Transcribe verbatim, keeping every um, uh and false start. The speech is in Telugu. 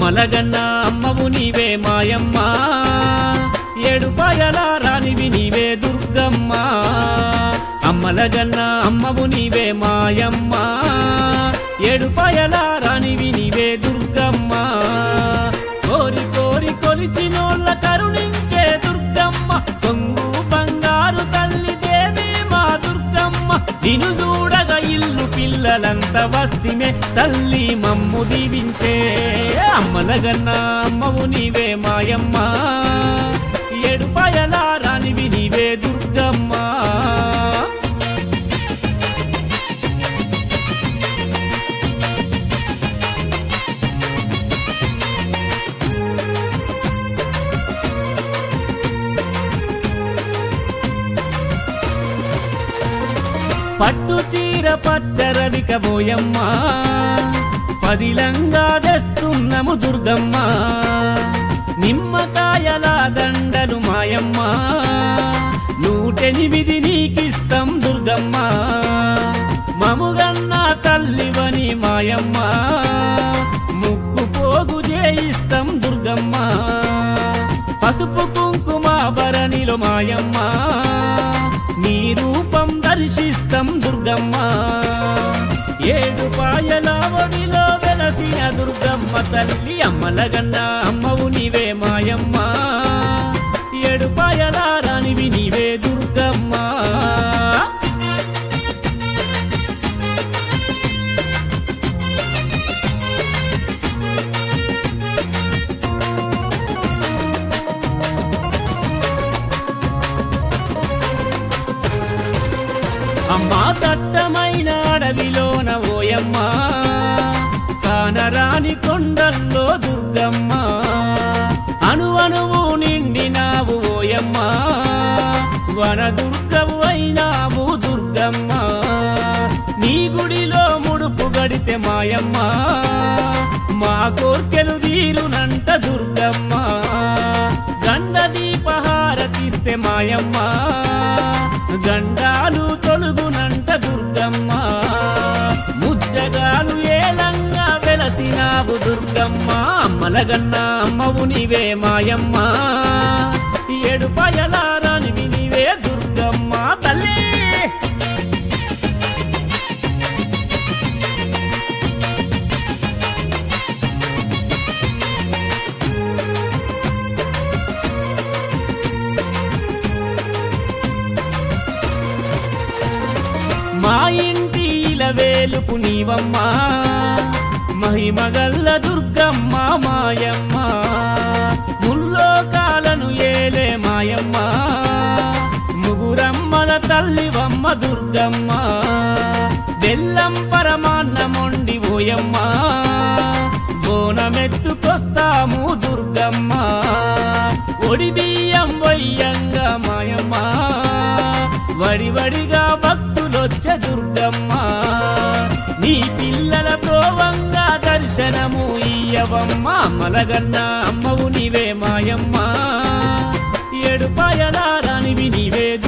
అమ్మలగన్న అమ్మవు నీవే మాయమ్మ ఏడుపాయల రాణివి నీవే దుర్గమ్మ అమ్మలగన్న అమ్మవు నీవే మాయమ్మ ఏడుపాయల రాణివి నీవే దుర్గమ్మ కోరి కోరి కొలిచినోళ్ళ కరుణించే దుర్గమ్మ కొంగు బంగారు తల్లి దేవి మా దుర్గమ్మ నిన్ను చూడగా ఇల్లు పిల్లలంత వస్తిమే తల్లి మమ్ము దీవించే అమ్మలగన్న అమ్మవు నీవే మాయమ్మ ఏడుపాయల రాణివి నీవే దుర్గమ్మ పట్టు చీర పచ్చరవిక బోయమ్మ పదిలంగా తెస్తున్నాము దుర్గమ్మ నిమ్మకాయల దండలు మాయమ్మ నూటెనిమిది నీకిస్తాం దుర్గమ్మ మముగన్న తల్లివని మాయమ్మ ముక్కు పోగు చేయిస్తాం దుర్గమ్మ పసుపు కుంకుమ భరణిలో మాయమ్మ నీ రూపం దర్శిస్తాం దుర్గమ్మ ఏడు పాయల ఒడిలో వెలసిన దుర్గమ్మ తల్లి అమ్మలగన్న అమ్మవు నీవే మాయమ్మ ఏడు పాయల రాణివి నీవే దుర్గమ్మ అమ్మా దట్టమైన అడవిలోన ఓయమ్మ కానరాని కొండల్లో దుర్గమ్మ అణువణువు నిండినావు ఓయమ్మ వన దుర్గవు అయినావు దుర్గమ్మ నీ గుడిలో ముడుపు గడితే మాయమ్మ మా కోర్కెలు తీరునంట దుర్గమ్మ గండ దీపహారతిస్తే మాయమ్మ గండాలు తొలుగునంట దుర్గమ్మ ముచ్చగాలు ఏలంగా వెలసినావు దుర్గమ్మ అమ్మలగన్న అమ్మవు నీవే మాయమ్మ ఏడుపాయల రాణివి నీవే దుర్గమ్మ తల్లి మా ఇంటి ఇలవేలుపు నీవమ్మ మహిమగల్ల దుర్గమ్మ మాయమ్మ ముల్లోకాలను ఏలే మాయమ్మ ముగురమ్మల తల్లివమ్మ దుర్గమ్మ బెల్లం పరమాన్నమొండి ఓయమ్మ బోనమెత్తుకొస్తాము దుర్గమ్మ ఒడి బియ్యం వయ్యంగా మాయమ్మ వడివడిగా భక్తులొచ్చ దుర్గమ్మ నీ పిల్లల ప్రోవంగా దర్శనము ఇయ్యవమ్మ అమ్మలగన్న అమ్మవు నీవే మాయమ్మ ఏడుపాయల రాణివి నీవే